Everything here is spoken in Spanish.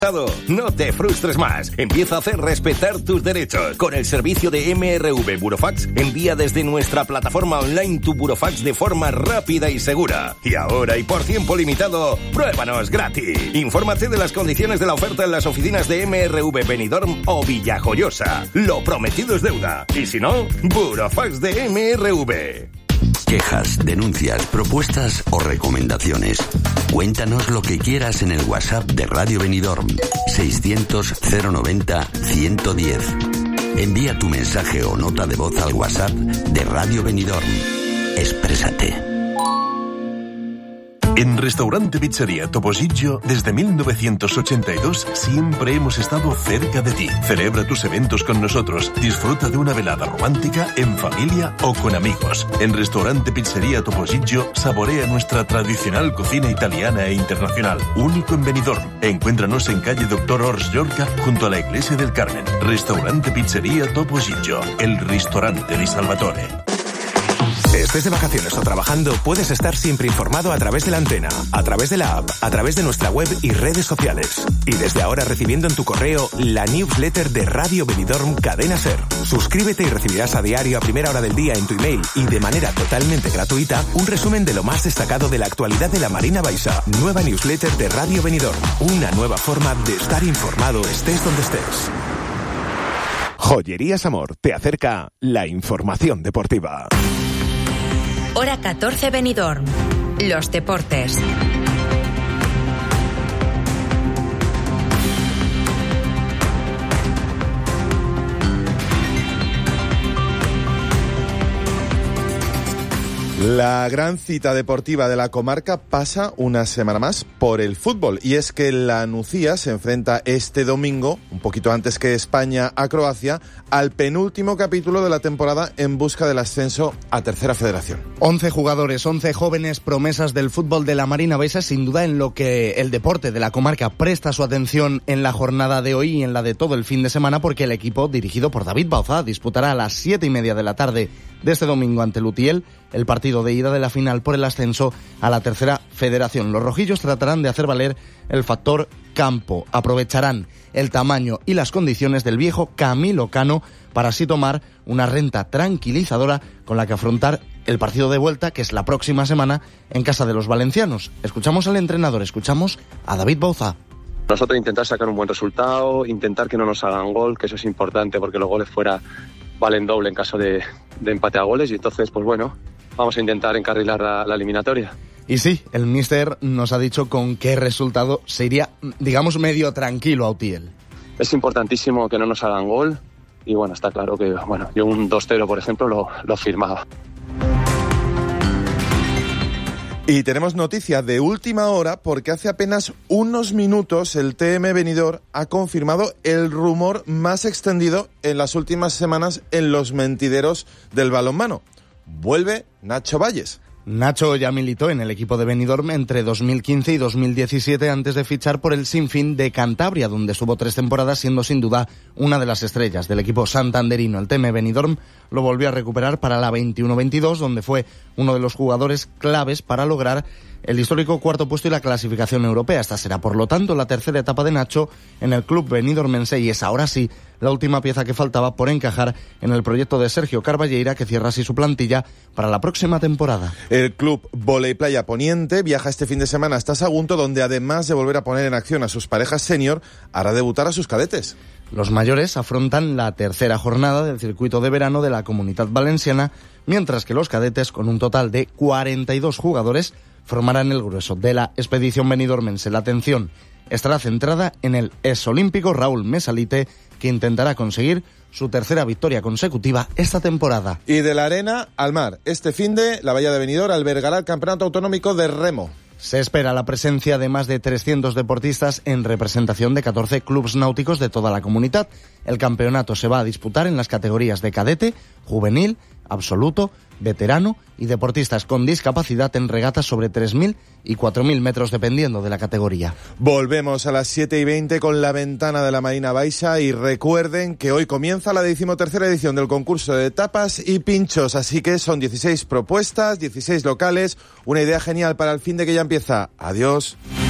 No te frustres más. Empieza a hacer respetar tus derechos. Con el servicio de MRV Burofax, envía desde nuestra plataforma online tu burofax de forma rápida y segura. Y ahora y por tiempo limitado, pruébanos gratis. Infórmate de las condiciones de la oferta en las oficinas de MRV Benidorm o Villajoyosa. Lo prometido es deuda. Y si no, Burofax de MRV. Quejas, denuncias, propuestas o recomendaciones. Cuéntanos lo que quieras en el WhatsApp de Radio Benidorm 600 090 110. Envía tu mensaje o nota de voz al WhatsApp de Radio Benidorm. Exprésate. En Restaurante Pizzería Topo Gigio, desde 1982, siempre hemos estado cerca de ti. Celebra tus eventos con nosotros. Disfruta de una velada romántica, en familia o con amigos. En Restaurante Pizzería Topo Gigio, saborea nuestra tradicional cocina italiana e internacional. Único en Benidorm. Encuéntranos en calle Dr. Ors Llorca, junto a la Iglesia del Carmen. Restaurante Pizzería Topo Gigio, el ristorante di Salvatore. Estés de vacaciones o trabajando, puedes estar siempre informado a través de la antena, a través de la app, a través de nuestra web y redes sociales. Y desde ahora recibiendo en tu correo la newsletter de Radio Benidorm Cadena Ser. Suscríbete y recibirás a diario a primera hora del día en tu email y de manera totalmente gratuita un resumen de lo más destacado de la actualidad de la Marina Baixa. Nueva newsletter de Radio Benidorm. Una nueva forma de estar informado estés donde estés. Joyerías Amor te acerca la información deportiva. Hora 14 Benidorm. Los deportes. La gran cita deportiva de la comarca pasa una semana más por el fútbol, y es que la Nucía se enfrenta este domingo, un poquito antes que España, a Croacia, al penúltimo capítulo de la temporada en busca del ascenso a Tercera Federación. 11 jugadores, 11 jóvenes promesas del fútbol de la Marina Baixa, sin duda en lo que el deporte de la comarca presta su atención en la jornada de hoy y en la de todo el fin de semana, porque el equipo dirigido por David Bauzá disputará a las 7:30 de la tarde de este domingo ante Lutiel el partido de ida de la final por el ascenso a la Tercera Federación. Los rojillos tratarán de hacer valer el factor campo, aprovecharán el tamaño y las condiciones del viejo Camilo Cano para así tomar una renta tranquilizadora con la que afrontar el partido de vuelta, que es la próxima semana en casa de los valencianos. Escuchamos al entrenador, escuchamos a David Bauzá. Nosotros intentar sacar un buen resultado, intentar que no nos hagan gol, que eso es importante porque los goles fuera valen doble en caso de empate a goles, y entonces, pues bueno, vamos a intentar encarrilar la eliminatoria. Y sí, el míster nos ha dicho con qué resultado se iría, digamos, medio tranquilo a Utiel. Es importantísimo que no nos hagan gol, y bueno, está claro que, bueno, yo un 2-0, por ejemplo, lo firmaba. Y tenemos noticia de última hora, porque hace apenas unos minutos el TM Benidorm ha confirmado el rumor más extendido en las últimas semanas en los mentideros del balonmano. Vuelve Nacho Valles. Nacho ya militó en el equipo de Benidorm entre 2015 y 2017 antes de fichar por el Sinfín de Cantabria, donde estuvo 3 temporadas, siendo sin duda una de las estrellas del equipo santanderino. El TM Benidorm lo volvió a recuperar para la 21-22, donde fue uno de los jugadores claves para lograr el histórico cuarto puesto y la clasificación europea. Esta será, por lo tanto, la tercera etapa de Nacho en el club benidormense, y es ahora sí la última pieza que faltaba por encajar en el proyecto de Sergio Carballeira, que cierra así su plantilla para la próxima temporada. El club Voley Playa Poniente viaja este fin de semana hasta Sagunto, donde además de volver a poner en acción a sus parejas senior, hará debutar a sus cadetes. Los mayores afrontan la tercera jornada del circuito de verano de la Comunitat Valenciana, mientras que los cadetes, con un total de 42 jugadores, formarán el grueso de la expedición benidormense. La atención estará centrada en el exolímpico Raúl Mesalite, que intentará conseguir su tercera victoria consecutiva esta temporada. Y de la arena al mar, este finde la Bahía de Benidorm albergará el Campeonato Autonómico de Remo. Se espera la presencia de más de 300 deportistas en representación de 14 clubes náuticos de toda la comunidad. El campeonato se va a disputar en las categorías de cadete, juvenil, absoluto, veterano y deportistas con discapacidad en regatas sobre 3.000 y 4.000 metros dependiendo de la categoría. Volvemos a las 7:20 con la ventana de la Marina Baixa, y recuerden que hoy comienza la 13ª edición del concurso de tapas y pinchos, así que son 16 propuestas, 16 locales, una idea genial para el fin de que ya empieza. Adiós.